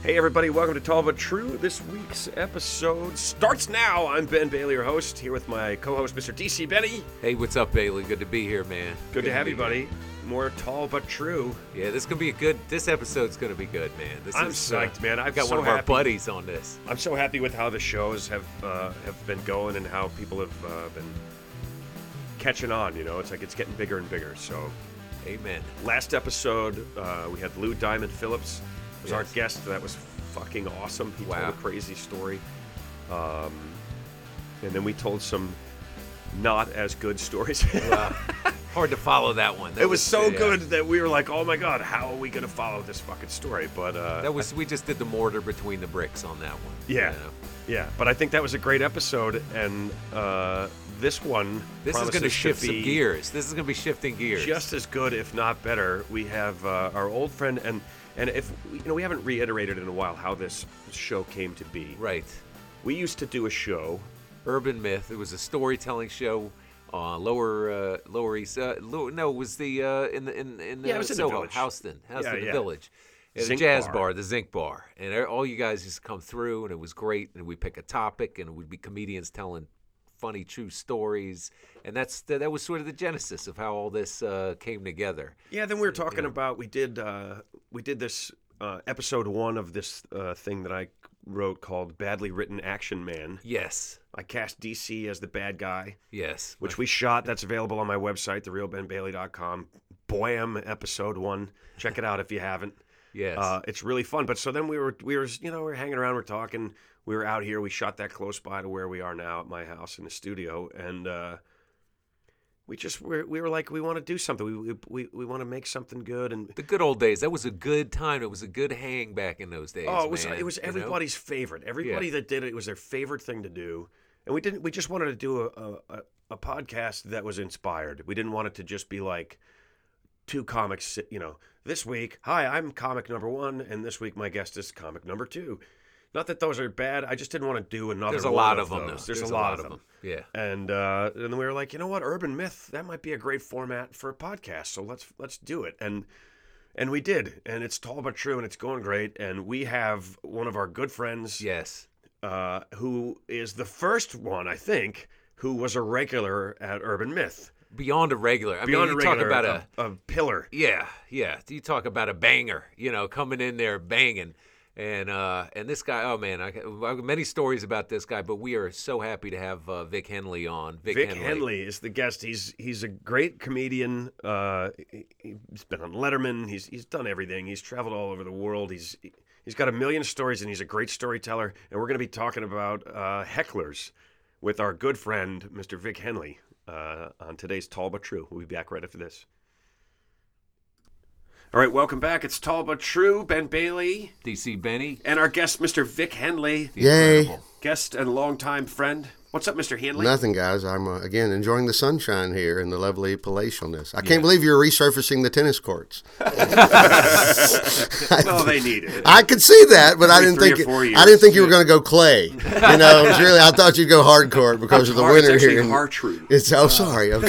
Hey everybody, welcome to Tall But True. This week's episode starts now. I'm Ben Bailey, your host, here with my co-host, Mr. DC Benny. Hey, what's up, Bailey? Good to be here, man. Good to have you, buddy. More Tall But True. Yeah, this episode's gonna be good, man. I'm psyched, man. I've got one of our buddies on this. I'm so happy with how the shows have been going and how people have been catching on, you know. It's like it's getting bigger and bigger, so. Amen. Last episode, we had Lou Diamond Phillips. Was our guest. That was fucking awesome. He told a crazy story. And then we told some not as good stories. Hard to follow that one. It was so good that we were like, oh my God, how are we going to follow this fucking story? But we just did the mortar between the bricks on that one. Yeah. You know? Yeah. But I think that was a great episode. And this one is going to shift some gears. This is going to be shifting gears. Just as good, if not better. We have our old friend and if we haven't reiterated in a while how this show came to be. Right. We used to do a show, Urban Myth. It was a storytelling show on Lower East. It was the in it was in Soho, the Village. Houston, the Village. It's a Zinc jazz bar. bar, the Zinc Bar, and all you guys used to come through, and it was great. And we pick a topic, and it would be comedians telling funny, true stories, and that was sort of the genesis of how all this came together. Yeah, then we were talking about we did this episode 1 of this thing that I wrote called Badly Written Action Man. Yes. I cast DC as the bad guy. Yes. Which we shot. That's available on my website, therealbenbailey.com. Boyam episode 1. Check it out if you haven't. Yes. It's really fun. But so then we were hanging around, we're talking. We were out here. We shot that close by to where we are now at my house in the studio, and we were like, we want to do something. We want to make something good. And the good old days. That was a good time. It was a good hang back in those days. Oh, it was everybody's favorite. Everybody that did it was their favorite thing to do. And we just wanted to do a podcast that was inspired. We didn't want it to just be like two comics. This week, hi, I'm comic number 1, and this week my guest is comic number 2. Not that those are bad. I just didn't want to do another. There's a lot of them. There's a lot of them. Yeah. And then we were like, you know what, Urban Myth, that might be a great format for a podcast. So let's do it. And we did. And it's Tall But True, and it's going great. And we have one of our good friends. Yes. Who is the first one, I think, who was a regular at Urban Myth. Beyond a regular. Talk about a pillar. Yeah. You talk about a banger. Coming in there banging. And this guy, oh man, I have many stories about this guy, but we are so happy to have Vic Henley on. Vic Henley is the guest. He's a great comedian. He's been on Letterman. He's done everything. He's traveled all over the world. He's got a million stories, and he's a great storyteller. And we're going to be talking about hecklers with our good friend, Mr. Vic Henley, on today's Tall But True. We'll be back right after this. All right, welcome back. It's Tall But True. Ben Bailey. DC Benny. And our guest, Mr. Vic Henley. Yay. Guest and longtime friend. What's up, Mr. Henley? Nothing, guys. I'm, again, enjoying the sunshine here and the lovely palatialness. I can't believe you're resurfacing the tennis courts. Well, they need it. I could see that, but I didn't think you were going to go clay. I thought you'd go hardcourt because of the winter here. It's actually Hartrue. Sorry. Okay.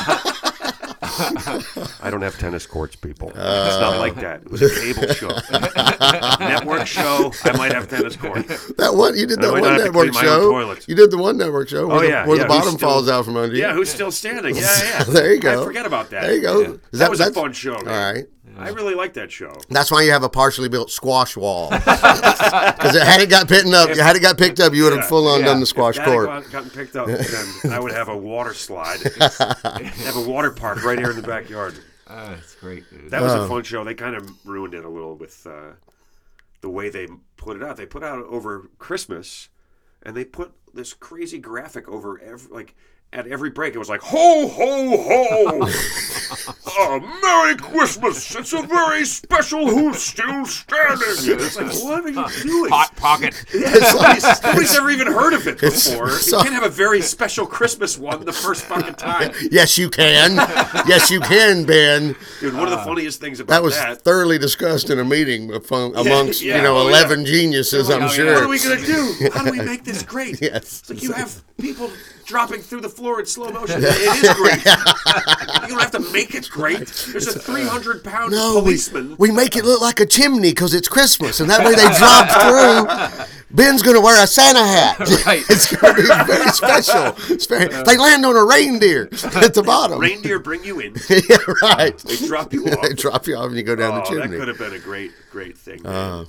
I don't have tennis courts, people. It's not like that. It was a cable show. Network show, I might have tennis courts. You did that one network show. You did the one network show where the bottom falls out from under you. Yeah, who's still standing. Yeah. There you go. I forget about that. There you go. Yeah. That was a fun show, man. All right. I really like that show. That's why you have a partially built squash wall. Because had it got picked up, you would have full on done the squash court. If that had gotten picked up, then I would have a water slide. Have a water park right here in the backyard. That's great, dude. That was a fun show. They kind of ruined it a little with the way they put it out. They put it out over Christmas, and they put this crazy graphic over at every break. It was like, ho, ho, ho! Merry Christmas! It's a very special who's still standing! It's like, what are you doing? Hot Pocket. Nobody's ever even heard of it before. You can't have a very special Christmas one the first fucking time. Yes, you can. Yes, you can, Ben. Dude, one of the funniest things about that was thoroughly discussed in a meeting amongst 11 geniuses, I'm sure. What are we going to do? How do we make this great? Yes. It's like you have people dropping through the floor in slow motion. It is great. You don't have to make it great. There's a 300-pound policeman. We make it look like a chimney because it's Christmas, and that way they drop through. Ben's going to wear a Santa hat. Right. It's going to be very special. They land on a reindeer at the bottom. Reindeer bring you in. Yeah, right. They drop you off. They drop you off and you go down the chimney. That could have been a great thing.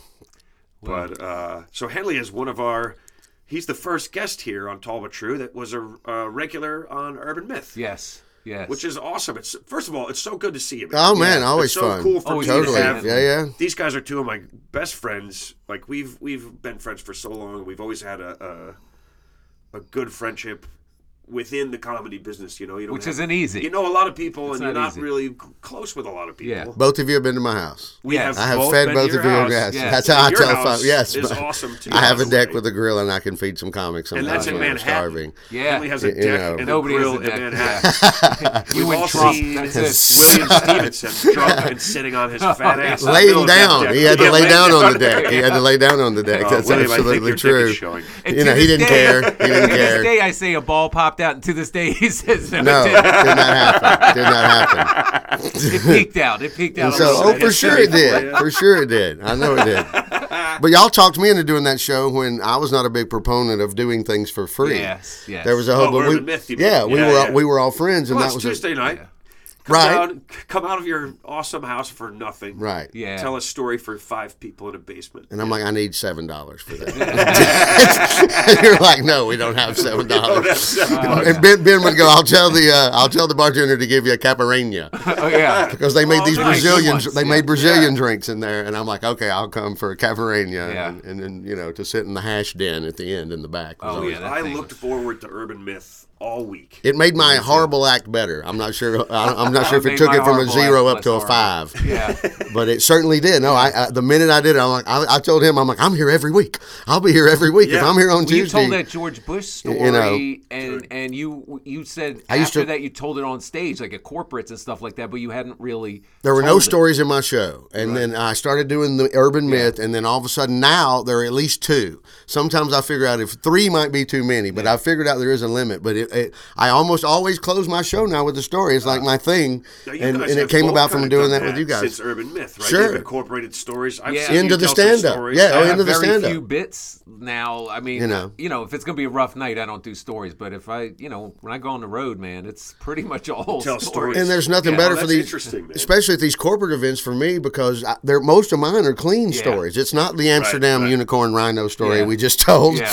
But so Henley is one of our. He's the first guest here on Tall But True that was a regular on Urban Myth. Yes. Yes. Which is awesome. It's first of all, it's so good to see him. Oh man, always it's so fun. cool for me Totally. to have. Yeah. These guys are two of my best friends. Like we've been friends for so long. We've always had a good friendship within the comedy business. You know, Which isn't easy. You know a lot of people, and you're not easy. really close with a lot of people. Yeah. Both of you have been to my house. We have I have both fed been both to of your you. house. Yes, Yes. that's how I Your tell house folks. Yes, is but awesome too. I have a by the deck way. with a grill, and I can feed some comics. And Sometimes that's in when I'm Manhattan. starving. Yeah. Henley has a You deck know. and Nobody a has grill a deck. in Manhattan. You We've and all Trump. seen That's it. William Stevenson drunk and sitting on his fat ass. in the Laying middle of that down. deck. He had to Yeah, lay laying down on the deck. He had to lay down on the deck. Oh, That's William, I think absolutely your dick true. is showing. And You to know, he this didn't day- care. He didn't To this care. day, I say a ball popped out, and to this day, he says no. No, it did didn't. not happen. Did not happen. It peaked out. It peaked out. So, a little oh, bit. for sure it did. For sure it did. I know it did. But y'all talked me into doing that show when I was not a big proponent of doing things for free. Yes. Yes. There was a whole. Oh, but Urban Myth, you mean. yeah, Yeah. we were all friends, and Well, that it's was Tuesday night. right. Come out of your awesome house for nothing. Right. Yeah. Tell a story for 5 people in a basement. And I'm like, I need $7 for that. You're like, no, we don't have $7. And Ben would go, I'll tell the bartender to give you a caipirinha Oh yeah. because they made these nice. Brazilian Good ones, they yeah. made Brazilian drinks in there, and I'm like, okay, I'll come for a caipirinha, Yeah. and then to sit in the hash den at the end in the back. was Oh, always yeah, that I thing looked was- forward to Urban Myth all week. It made my horrible act better. I'm not sure. I'm not sure if it Made took my it from a horrible 0 act up to a less 5. Yeah. But it certainly did. No, the minute I did it, I'm like, I told him, I'm like, I'm here every week. I'll be here every week if Yeah. I'm here on Well, you Tuesday. told that George Bush story, You know. and you said I used after to- that you told it on stage, like at corporates and stuff like that, but you hadn't really. There were no told it. stories in my show. And then I started doing the Urban Myth, and then all of a sudden now there are at least 2. Sometimes I figure out if 3 might be too many, but I figured out there is a limit. But I almost always close my show now with the story. It's like my thing. Now, you And guys it have came both about from kinda doing done that with you guys. Since Urban Myth, right? Sure. You've incorporated stories. I've Yeah. seen Into you the tell some stand-up. stories. Yeah, I have into the very stand-up. few bits now. I mean, You know. if it's gonna be a rough night, I don't do stories. But if I, when I go on the road, man, it's pretty much all Tell stories. stories. And there's nothing Yeah, better well, for that's these, interesting, man. especially at these corporate events for me, because most of mine are clean Yeah. stories. It's not the Amsterdam right. unicorn rhino story Yeah. we just told. Yeah.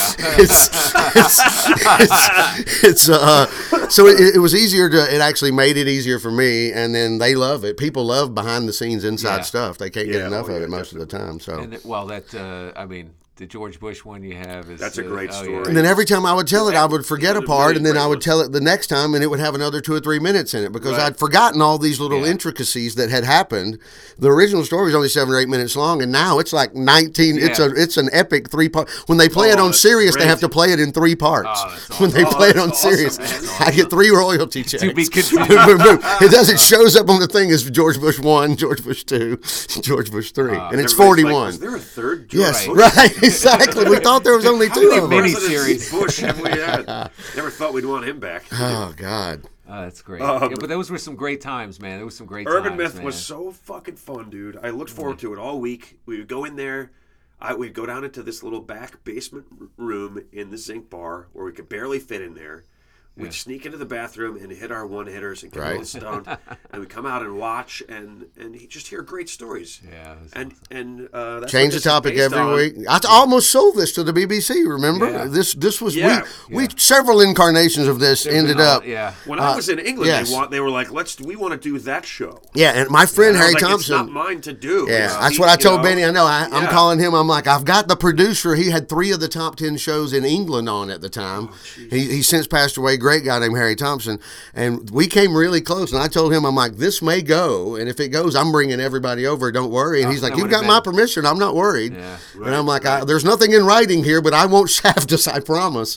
So it was easier to. It actually made it easier for me, and then they love it. People love behind the scenes inside Yeah. stuff. They can't get Yeah, enough oh, of yeah, it most of the time. So. And I mean, the George Bush one you have is That's a great oh, story. yeah. And then every time I would tell it, I would forget a Really part, and then great I would ones. tell it the next time, and it would have another 2 or 3 minutes in it because Right. I'd forgotten all these little Yeah. intricacies that had happened. The original story was only 7 or 8 minutes long, and now it's like 19. Yeah. It's an epic 3-part. When they play it Oh, on that's Sirius, they great. have to play it in 3 parts. Oh, that's When they awesome. play it Oh, on that's awesome, Sirius, man. I get 3 royalty checks. To be continued. Boom, boom, boom. It does. It shows up on the thing as George Bush 1, George Bush 2, George Bush 3, and it's Everybody's 41. Like, is there a third George Yes, Bush? right, exactly. We thought there was only 2 How of many them. presidents Miniseries. Bush have we had? Never thought we'd want him back. Oh God. Oh, that's great. Yeah, but those were some great times, man. There was some great Urban times, Myth man. was so fucking fun, dude. I looked forward to it all week. We would go in there. We'd go down into this little back basement room in the Zinc Bar where we could barely fit in there. We'd sneak into the bathroom and hit our one-hitters and get a little stoned, and we'd come out and watch and just hear great stories. Yeah, it was And that's Change what the this is topic based every on. week. I almost sold this to the BBC. Remember Yeah. this was Yeah. we several incarnations of this ended up. Yeah. When I was in England, yes. they were like, we want to do that show. Yeah, and my friend And I was Harry like, Thompson. It's not mine to do. Yeah, It's that's the- what I you told know, Benny. I know. I'm yeah. calling him. I'm like, I've got the producer. He had 3 of the top 10 shows in England on at the time. He's since passed away. Great guy named Harry Thompson. And we came really close. And I told him, I'm like, this may go. And if it goes, I'm bringing everybody over. Don't worry. And he's like, that you've would've got my been- permission. I'm not worried. Yeah. And I'm like, there's nothing in writing here, but I won't shaft us. I promise.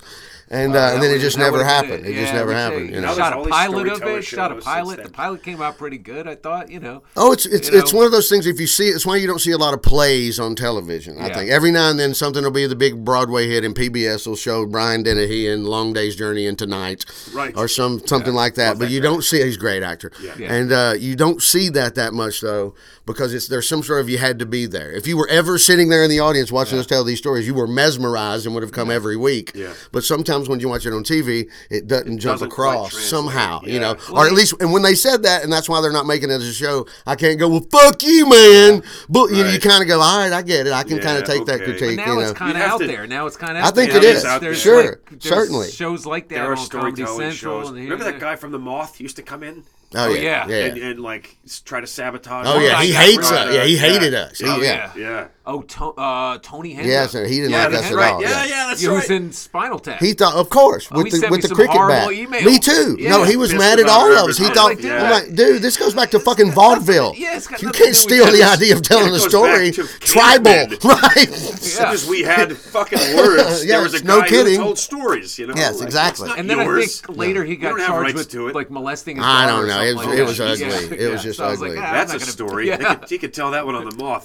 and then it just That never would've been happened. It Yeah, just never we happened. did. You Now know. there's Shot all a these pilot of storytelling it. Shot a shows pilot. since The then. pilot came out pretty good. I thought. Oh, it's You know? one of those things. If you see, it's why you don't see a lot of plays on television. I Yeah. think every now and then something will be the big Broadway hit, and PBS will show Brian Dennehy in Long Day's Journey into Night, Right. or something like that. But you don't see he's a great actor, Yeah. and you don't see that much though, because there's some sort of you had to be there. If you were ever sitting there in the audience watching us tell these stories, you were mesmerized and would have come every week. Yeah. But sometimes when you watch it on TV, it doesn't jump doesn't quite across translate. somehow, you Yeah. know, or at least. And when they said that, and that's why they're not making it as a show, I can't go, well, fuck you, man. But you know, you Right. kind of go, all right, I get it. I can Yeah, kind of take that okay. critique. But now you it's know. kind of You'd have out to- there. Now it's kind of. I think it is out there. Sure, there's certainly. shows like that There are on Comedy storytelling Central. shows. And Remember that guy from The Moth used to come in Oh yeah, yeah. and like try to sabotage. Oh yeah, guy he got hates rid us. of Yeah, he hated us. Oh, yeah. Yeah. Oh, Tony Hendra. Yeah, so he didn't Yeah, like that's us at right. all. Yeah, that's He right. was in Spinal Tap. He thought, of course, Oh, he with the sent me some cricket horrible bat. emails. Me too. Yeah. No, he was Pissed mad at about all of Urban us. He Meth. thought, Yeah. I'm like, dude, this goes back to fucking vaudeville. Yeah, it's got You nothing can't to do with steal the this. idea of telling it a goes story. back to Tribal, cavemen. right? As soon as we had fucking words, Yeah, there was a no guy kidding. who told stories. You know. Yes, Like, exactly. that's not And then yours. I think later he You got don't have charged rights with to it. like molesting his I daughter don't or know. something It like was that. ugly. It was just So I was ugly. like, ah, I'm That's not a gonna- story. Yeah. You could tell that one on The Moth.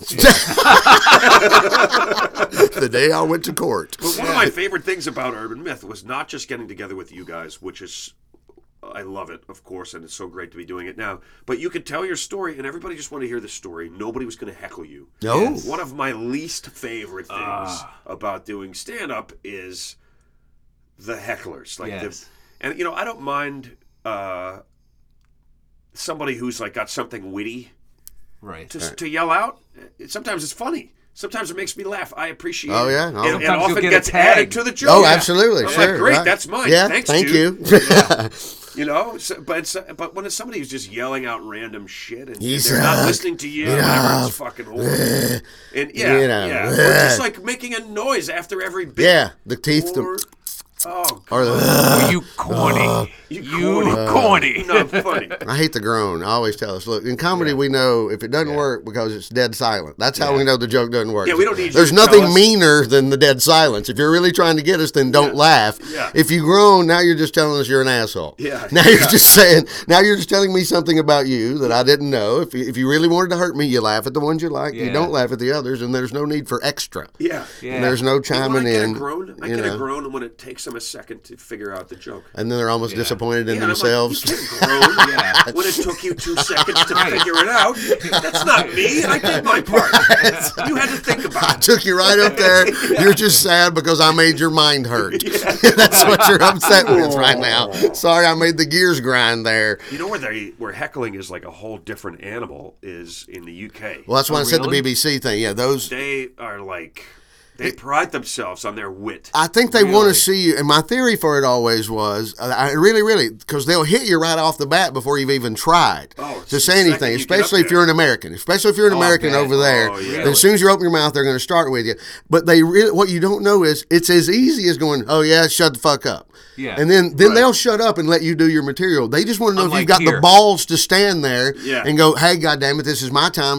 The day I went to court. But one of my favorite things about Urban Myth was not just getting together with you guys, which is, I love it, of course, and it's so great to be doing it now. But you could tell your story, and everybody just wanted to hear the story. Nobody was going to heckle you. No. Yes. One of my least favorite things about doing stand-up is the hecklers. Like Yes. and I don't mind somebody who's like got something witty Right. to yell out. Sometimes it's funny. Sometimes it makes me laugh. I appreciate Oh, it. yeah? And, Oh. and Sometimes you'll often get a gets tag. added to the joke. Oh, absolutely. I'm Sure. like, great, right. that's mine. Yeah, Thanks, thank dude. you. But when it's somebody who's just yelling out random shit and You they're not suck. listening to you, Yeah. it's fucking horrible. And You know. or just like making a noise after every bit. Yeah, the teeth. Or, oh, Or the, Oh, you corny. You corny. not funny. I hate the groan. I always tell us, look, in comedy we know if it doesn't work because it's dead silent. That's how we know the joke doesn't work. Yeah, we don't need you There's to tell nothing us. meaner than the dead silence. If you're really trying to get us, then don't laugh. Yeah. If you groan, now you're just telling us you're an asshole. Yeah. Now you're just saying, now you're just telling me something about you that I didn't know. If you really wanted to hurt me, you laugh at the ones you like. You Yeah. don't laugh at the others, and there's no need for extra. Yeah. Yeah. And there's no When chiming I get in. a groan, I you get a know. groan when it takes them a second to figure out the joke. And then they're almost disappointed in Yeah, and I'm like, themselves. you can groan Yeah. when it took you 2 seconds to figure it out. That's not me. I did my part. You had to think about it. Took you right up there. You're just sad because I made your mind hurt. That's what you're upset with right now. Sorry, I made the gears grind there. You know where heckling is like a whole different animal is in the UK. Well, that's why I said the really? BBC thing. Yeah, those. They are like they pride themselves on their wit. I think they want Really? to see you. And my theory for it always was, I really, because they'll hit you right off the bat before you've even tried Oh, to the say second anything, you get up especially if there. you're an American. Especially if you're an American man. over there. Oh, yeah. Then as soon as you open your mouth, they're going to start with you. But what you don't know is it's as easy as going, oh, yeah, shut the fuck up. Yeah. And then they'll shut up and let you do your material. They just want to know if Unlike you've got here. the balls to stand there Yeah. and go, hey, goddammit, this is my time.